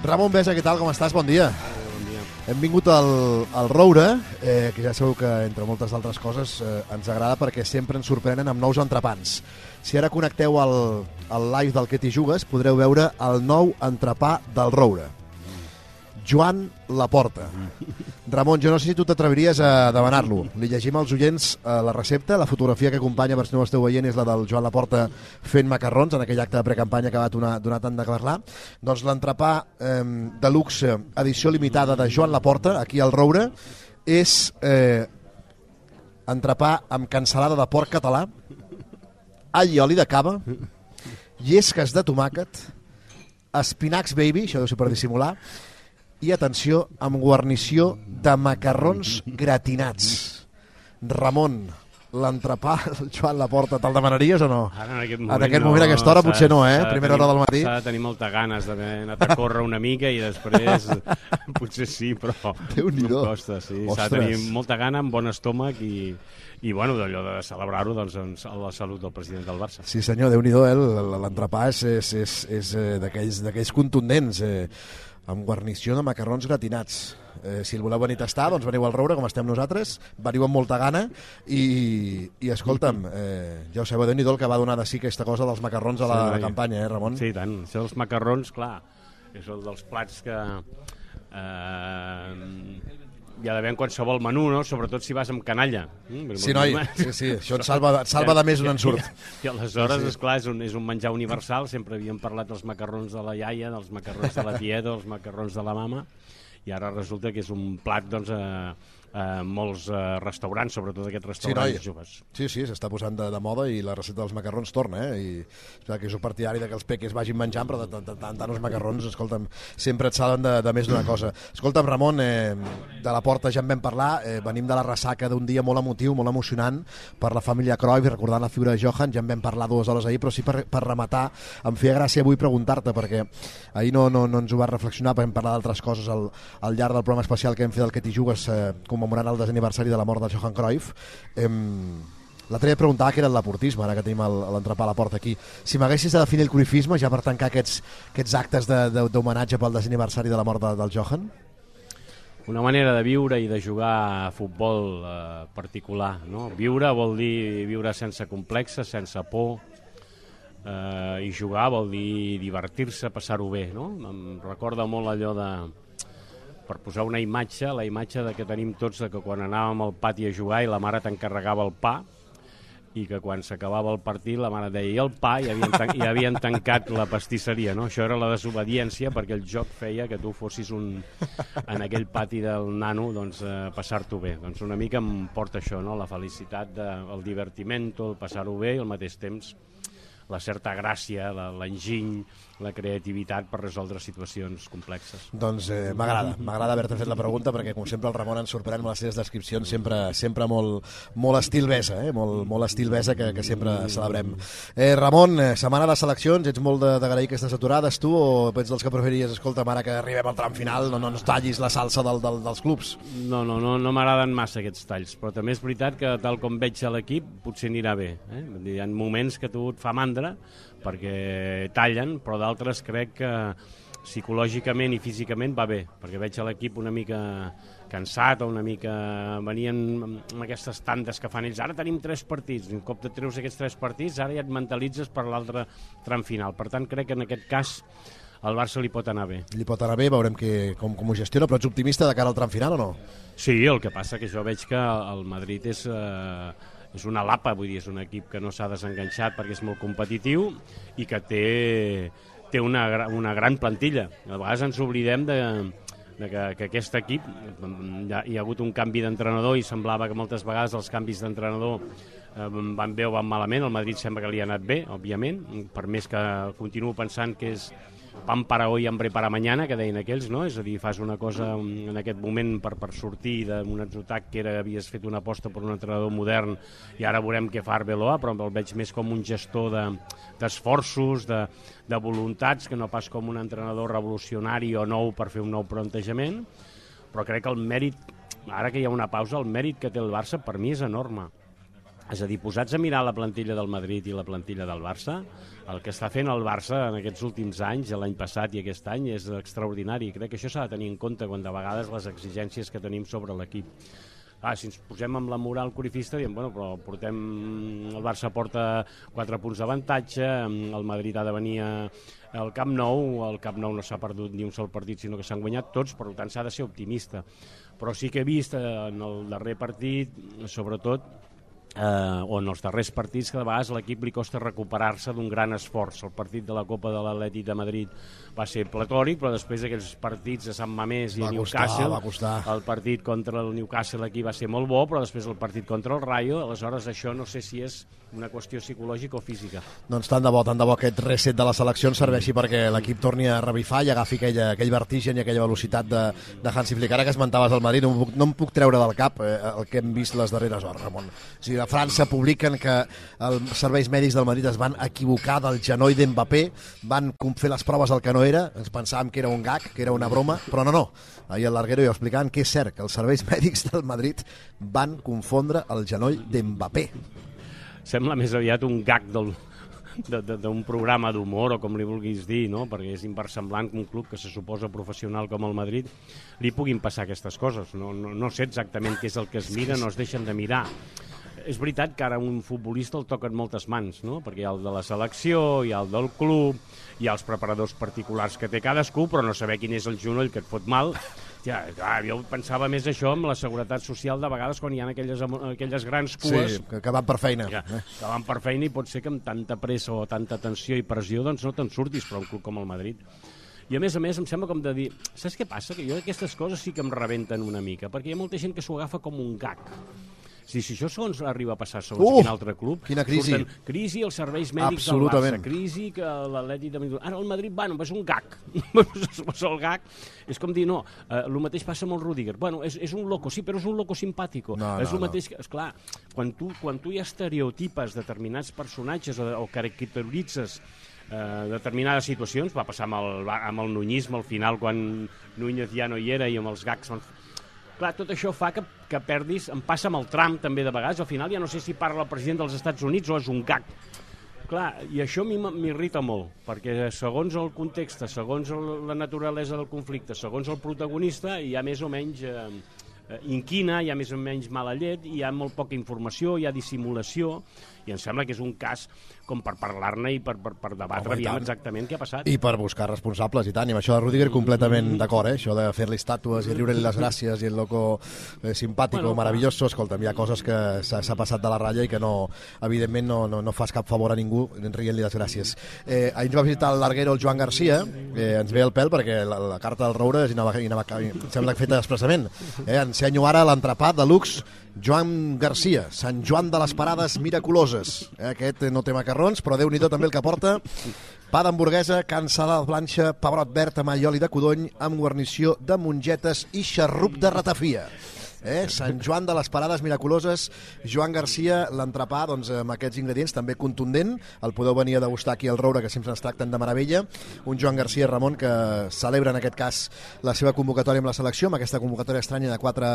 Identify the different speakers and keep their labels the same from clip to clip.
Speaker 1: Ramon Besa, què tal? Com estàs? Bon dia.
Speaker 2: Bon dia.
Speaker 1: Hem vingut al Roure, que ja sabeu que, entre moltes altres coses, ens agrada perquè sempre ens sorprenen amb nous entrepans. Si ara connecteu al live del Que t'hi jugues, podreu veure el nou entrepà del Roure. Joan Laporta. Ramon, jo no sé si tu t'atreviries a demanar-lo. Li llegim als oients la recepta. La fotografia que acompanya, per si no ho esteu veient, és la del Joan Laporta fent macarrons en aquell acte de precampanya que va donar tant de parlar. Doncs l'entrepà de luxe, edició limitada de Joan Laporta, aquí al Roure, és entrepà amb cansalada de porc català, all i oli de cava, llesques de tomàquet, espinacs baby, això deu ser per dissimular, i, atenció, amb guarnició de macarrons gratinats. Ramon, l'entrepà del Joan Laporta, te'l demanaries o no?
Speaker 2: Ara, en
Speaker 1: aquest moment, a aquesta hora, potser no, Primera hora del matí.
Speaker 2: S'ha de tenir molta ganes d'haver anat a córrer una mica i després potser sí, però no costa. Sí. S'ha de tenir molta gana, amb bon estómac i bueno, d'allò de celebrar-ho doncs, a la salut del president del Barça.
Speaker 1: Sí senyor, Déu-n'hi-do, l'entrepà és d'aquells contundents, amb guarnició de macarrons gratinats. Si el voleu venir a tastar, doncs veniu al Roure, com estem nosaltres, veniu amb molta gana i escolta'm, ja ho sabeu, Déu-n'hi-do el que va donar de sí aquesta cosa dels macarrons a la campanya, Ramon?
Speaker 2: Sí, tant. Això dels macarrons, clar, és el dels plats que hi ha d'haver en qualsevol menú, no? Sobretot si vas amb canalla.
Speaker 1: Sí, noi, sí, això et salva de més un ensurt.
Speaker 2: I aleshores, esclar, és un menjar universal. Sempre havíem parlat dels macarrons de la iaia, dels macarrons de la tieta, dels macarrons de la mama, i ara resulta que és un plat, doncs, molts restaurants, sobretot aquests restaurants joves.
Speaker 1: Sí, s'està posant de moda i la recepta dels macarrons torna, i que és un partidari que els peques vagin menjant, però de tant els macarrons, escolta'm, sempre et salven de més d'una cosa. Escolta'm, Ramon, de la Porta ja en vam parlar, venim de la ressaca d'un dia molt emotiu, molt emocionant per la família Cruyff, recordant la figura de Johan, ja en vam parlar 2 hores ahir, però sí per rematar, em feia gràcia avui preguntar-te, perquè ahir no ens ho vas reflexionar, vam parlar d'altres coses al llarg del programa especial que hem fet del Que t'hi jugues, commemorant el desaniversari de la mort de Johan Cruyff. L'altre dia preguntava què era el laportisme, ara que tenim l'entrepà a la porta aquí. Si m'haguessis de definir el cruifisme, ja per tancar aquests actes d'homenatge pel desaniversari de la mort del Johan?
Speaker 2: Una manera de viure i de jugar a futbol particular, no? Viure vol dir viure sense complexes, sense por, i jugar vol dir divertir-se, passar-ho bé, no? Em recorda molt allò de... Per posar una imatge, la imatge que tenim tots de que quan anàvem al pati a jugar i la mare t'encarregava el pa, i que quan s'acabava el partit la mare deia i el pa, i havien tancat la pastisseria, no? Això era la desobediència, perquè el joc feia que tu fossis en aquell pati del nano, doncs, passar-t'ho bé. Doncs una mica em porta això, no? La felicitat, el divertiment, el passar-ho bé, i al mateix temps la certa gràcia, l'enginy, la creativitat per resoldre situacions complexes.
Speaker 1: Doncs m'agrada haver-te fet la pregunta, perquè com sempre el Ramon ens sorprèn amb les seves descripcions, sempre molt estil Besa, molt estil Besa que sempre celebrem. Ramon, setmana de seleccions, ets molt d'agrair aquestes aturades tu, o ets dels que preferiries, escolta, ara que arribem al tram final, no ens tallis la salsa dels clubs?
Speaker 2: No m'agraden massa aquests talls, però també és veritat que tal com veig a l'equip potser anirà bé. Hi ha moments que tu et fa mandra perquè tallen, però d'altres crec que psicològicament i físicament va bé, perquè veig a l'equip una mica cansat o una mica... venien amb aquestes tantes que fan ells. Ara tenim 3 partits, un cop te treus aquests 3 partits, ara ja et mentalitzes per l'altre tram final. Per tant, crec que en aquest cas al Barça li pot anar bé.
Speaker 1: Li pot anar bé, veurem com ho gestiona, però ets optimista de cara al tram final o no?
Speaker 2: Sí, el que passa que jo veig que el Madrid és una lapa, vull dir, és un equip que no s'ha desenganxat perquè és molt competitiu i que té una gran plantilla. A vegades ens oblidem que aquest equip hi ha hagut un canvi d'entrenador i semblava que moltes vegades els canvis d'entrenador van bé o van malament. El Madrid sembla que li ha anat bé, òbviament, per més que continuo pensant que és pan para hoy, hambre para mañana, que deien aquells, no? És a dir, fas una cosa en aquest moment per sortir d'un atac que havies fet una aposta per un entrenador modern i ara veurem què fa Arbeloa, però el veig més com un gestor d'esforços, de voluntats, que no pas com un entrenador revolucionari o nou per fer un nou plantejament, però crec que el mèrit, ara que hi ha una pausa, el mèrit que té el Barça per mi és enorme. És a dir, posats a mirar la plantilla del Madrid i la plantilla del Barça, el que està fent el Barça en aquests últims anys, l'any passat i aquest any, és extraordinari. Crec que això s'ha de tenir en compte quan de vegades les exigències que tenim sobre l'equip. Si ens posem amb la moral corifista, diem, bueno, però el Barça porta 4 punts d'avantatge, el Madrid ha de venir al Camp Nou, el Camp Nou no s'ha perdut ni un sol partit, sinó que s'han guanyat tots, per tant s'ha de ser optimista. Però sí que he vist en el darrer partit, sobretot, o en els darrers partits, que de vegades a l'equip li costa recuperar-se d'un gran esforç. El partit de la Copa de l'Atlètic de Madrid va ser platòric, però després d'aquells partits a Sant Mamés i a Newcastle, el partit contra el Newcastle aquí va ser molt bo, però després el partit contra el Rayo, aleshores això no sé si és una qüestió psicològica o física.
Speaker 1: Doncs tant de bo aquest reset de la selecció ens serveixi perquè l'equip torni a revifar i agafi aquell vertigen i aquella velocitat de Hansi Flick. Ara que esmentaves el Madrid, no em puc treure del cap el que hem vist les darreres hores, Ramon. O sigui, a França publiquen que els serveis mèdics del Madrid es van equivocar del genoll d'Mbappé, van fer les proves al que no era, ens pensàvem que era un gag, que era una broma, però no. Ahir el Larguero ja explicaven que és cert que els serveis mèdics del Madrid van confondre el genoll d'Mbappé.
Speaker 2: Sembla més aviat un gag d'un programa d'humor o com li vulguis dir, no? Perquè és inversemblant que un club que se suposa professional com el Madrid li puguin passar aquestes coses. No sé exactament què és el que es mira, no es deixen de mirar. És veritat que ara un futbolista el toquen moltes mans, no? Perquè hi ha el de la selecció, hi ha el del club, hi ha els preparadors particulars que té cadascú, però no saber quin és el genoll que et fot mal. Ja, jo pensava més això amb la seguretat social de vegades quan hi ha aquelles grans cues...
Speaker 1: Sí, que van per feina.
Speaker 2: Que van per feina i pot ser que amb tanta pressa o tanta tensió i pressió doncs no te'n surtis per un club com el Madrid. I a més em sembla com de dir, saps què passa? Que jo aquestes coses sí que em rebenten una mica, perquè hi ha molta gent que s'ho agafa com un gag. Si això segons arriba a passar segons quin altre club,
Speaker 1: quina crisi.
Speaker 2: Surten crisi als serveis mèdics del Barça, crisi que l'Atlètic de Madrid... Ara el Madrid, bueno, és un gag. El gag és com dir, no, el mateix passa amb el Rüdiger. Bueno, és un loco, sí, però és un loco simpàtico. És el mateix que, esclar, quan tu hi estereotipes determinats personatges o caracteritzes determinades situacions, va passar amb el nunyisme al final quan Núñez ja no hi era i amb els gags... Clar, tot això fa que perdis, em passa amb el Trump també de vegades, al final ja no sé si parla el president dels Estats Units o és un gag. Clar, i això a mi m'irrita molt, perquè segons el context, segons la naturalesa del conflicte, segons el protagonista, hi ha més o menys inquina, hi ha més o menys mala llet, hi ha molt poca informació, hi ha dissimulació, i em sembla que és un cas com per parlar-ne i per debatre exactament què ha passat.
Speaker 1: I per buscar responsables, i tant. I amb això de Rüdiger completament d'acord, això de fer-li estàtues i riure-li les gràcies i el loco simpàtico, maravilloso. Escolta'm, hi ha coses que s'ha passat de la ratlla i que no, evidentment no fas cap favor a ningú rient-li les gràcies. Ahir ens va visitar el Larguero, el Joan Garcia, ens ve el pèl perquè la carta del Roure sembla feta expressament. Ensenyo ara l'entrepà de luxe Joan Garcia, Sant Joan de les Parades miraculoses. Aquest no té macarrons, però Déu-n'hi-do també el que porta. Pa d'hamburguesa, cansada de planxa, pebrot verd amb allioli de codony, amb guarnició de mongetes i xarrup de ratafia. Sant Joan de les Parades miraculoses, Joan Garcia, l'entrepà doncs, amb aquests ingredients també contundent, el podeu venir a degustar aquí al Roure, que sempre ens tracten de meravella. Un Joan Garcia, Ramon, que celebra en aquest cas la seva convocatòria amb la selecció, amb aquesta convocatòria estranya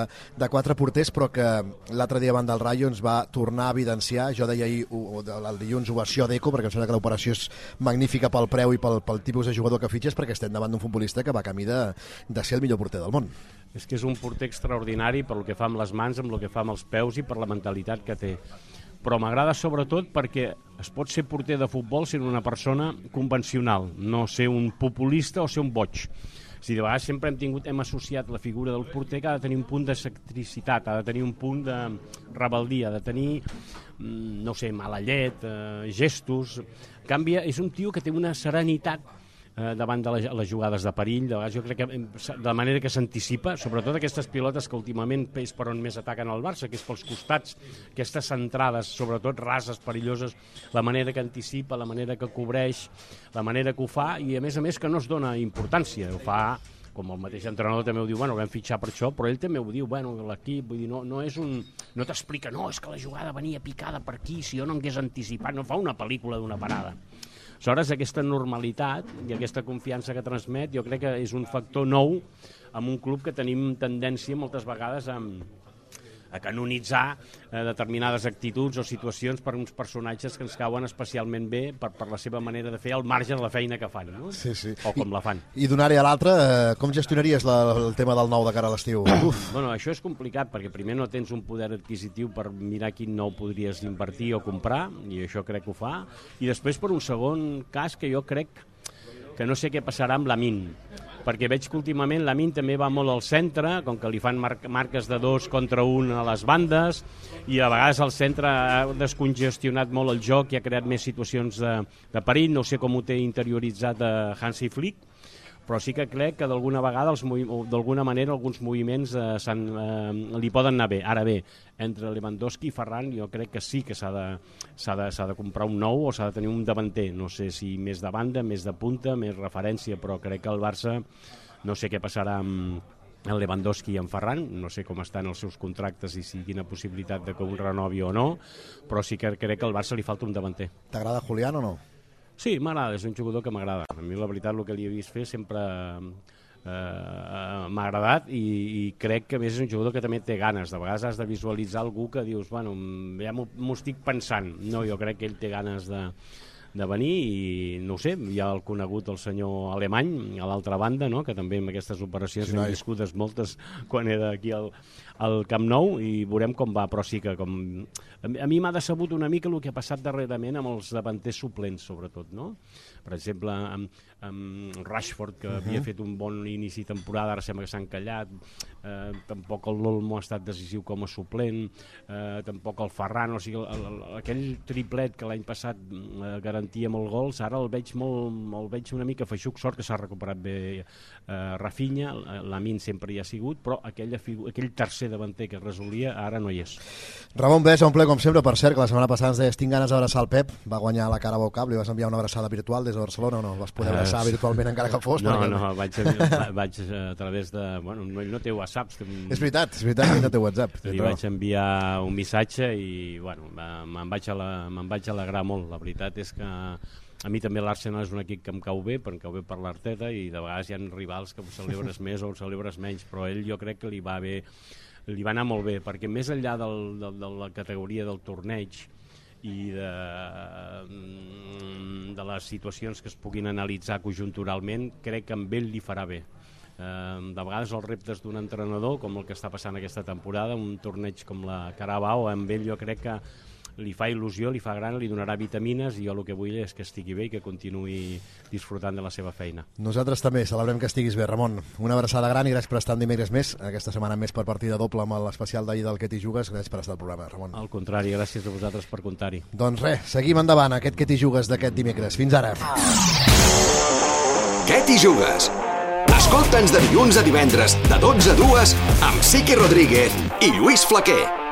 Speaker 1: de quatre porters, però que l'altre dia davant del Rayo ens va tornar a evidenciar, jo deia ahir el dilluns ovació d'Eco, perquè em sembla que l'operació és magnífica pel preu i pel tipus de jugador que fitxes, perquè estem davant d'un futbolista que va camí de ser el millor porter del món.
Speaker 2: És que és un porter extraordinari per el que fa amb les mans, amb el que fa amb els peus i per la mentalitat que té. Però m'agrada sobretot perquè es pot ser porter de futbol sent una persona convencional, no ser un populista o ser un boig. De vegades sempre hem associat la figura del porter que ha de tenir un punt d'excentricitat, ha de tenir un punt de rebeldia, ha de tenir, no sé, mala llet, gestos. En canvi, és un tio que té una serenitat davant de les jugades de perill. De vegades jo crec que de la manera que s'anticipa, sobretot aquestes pilotes que últimament és per on més ataquen el Barça, que és pels costats, aquestes centrades, sobretot rases, perilloses, la manera que anticipa, la manera que cobreix, la manera que ho fa, i a més que no es dona importància, ho fa com el mateix entrenador també ho diu, bueno, vam fitxar per això, però ell també ho diu, bueno, l'equip, vull dir, no és un... No t'explica, no, és que la jugada venia picada per aquí, si jo no hagués anticipat, no fa una pel·lícula d'una parada. Aleshores, aquesta normalitat i aquesta confiança que transmet, jo crec que és un factor nou en un club que tenim tendència moltes vegades a canonitzar determinades actituds o situacions per uns personatges que ens cauen especialment bé per la seva manera de fer al marge de la feina que fan, no?
Speaker 1: Sí, sí.
Speaker 2: O com la fan.
Speaker 1: I d'una àrea a l'altra, com gestionaries el tema del nou de cara a l'estiu?
Speaker 2: Bueno, això és complicat perquè primer no tens un poder adquisitiu per mirar quin nou podries invertir o comprar, i això crec que ho fa, i després per un segon cas que jo crec que no sé què passarà amb l'Amin, perquè veig que últimament l'Amin també va molt al centre, com que li fan marques de 2 contra 1 a les bandes, i a vegades el centre ha descongestionat molt el joc i ha creat més situacions de perill. No sé com ho té interioritzat Hansi Flick, però sí que crec que d'alguna vegada, d'alguna manera, alguns moviments li poden anar bé. Ara bé, entre Lewandowski i Ferran jo crec que sí que s'ha de comprar un nou o s'ha de tenir un davanter. No sé si més de banda, més de punta, més referència, però crec que el Barça, no sé què passarà amb el Lewandowski i en Ferran, no sé com estan els seus contractes i si quina possibilitat de que un renovi o no, però sí que crec que al Barça li falta un davanter.
Speaker 1: T'agrada Julián o no?
Speaker 2: Sí, m'agrada, és un jugador que m'agrada. A mi la veritat el que li he vist fer sempre m'ha agradat i crec que a més és un jugador que també té ganes. De vegades has de visualitzar algú que dius, bueno, ja m'ho estic pensant. No, jo crec que ell té ganes de venir i no ho sé, hi ha el conegut el senyor Alemany a l'altra banda, no? Que també amb aquestes operacions han viscudes moltes quan era aquí al Camp Nou i veurem com va, però sí que a mi m'ha decebut una mica el que ha passat darrerament amb els davanters suplents, sobretot, no? Per exemple, amb Rashford, que havia fet un bon inici de temporada, ara sembla que s'ha encallat, tampoc el Olmo ha estat decisiu com a suplent, tampoc el Ferran, o sigui, aquell triplet que l'any passat garantia molt gols, ara el veig una mica feixuc, sort que s'ha recuperat bé Rafinha, l'Amin sempre hi ha sigut, però aquell tercer davanter que resolia ara no hi és.
Speaker 1: Ramon Besa, un ple com sempre. Per cert, que la setmana passada ens deies tinc ganes d'abraçar el Pep, va guanyar la Carabao Cup, li vas enviar una abraçada virtual des de Barcelona o no? El vas poder abraçar virtualment encara que fos?
Speaker 2: No, vaig a través de... Bueno, no té WhatsApp.
Speaker 1: És veritat, que no té WhatsApp.
Speaker 2: Li vaig enviar un missatge i, bueno, me'n vaig alegrar molt. La veritat és que a mi també l'Arsenal és un equip que em cau bé, però em cau bé per l'Arteta, i de vegades hi ha rivals que ho celebres més o ho celebres menys, però ell jo crec que li va anar molt bé, perquè més enllà de la categoria del torneig i de les situacions que es puguin analitzar conjunturalment, crec que amb ell li farà bé. De vegades els reptes d'un entrenador, com el que està passant aquesta temporada, un torneig com la Carabao, amb ell jo crec que li fa il·lusió, li fa gran, li donarà vitamines, i jo el que vull és que estigui bé i que continuï disfrutant de la seva feina.
Speaker 1: Nosaltres també celebrem que estiguis bé, Ramon. Una abraçada gran i gràcies per estar en dimecres més, aquesta setmana més per partida doble amb l'especial d'ahir del Que t'hi jugues. Gràcies per estar al programa, Ramon.
Speaker 2: Al contrari, gràcies a vosaltres per comptar-hi.
Speaker 1: Doncs res, seguim endavant aquest Que t'hi jugues d'aquest dimecres. Fins ara.
Speaker 3: Que t'hi jugues? Escolta'ns de dilluns a divendres de 12 a 2 amb Siqui Rodríguez i Lluís Flaquer.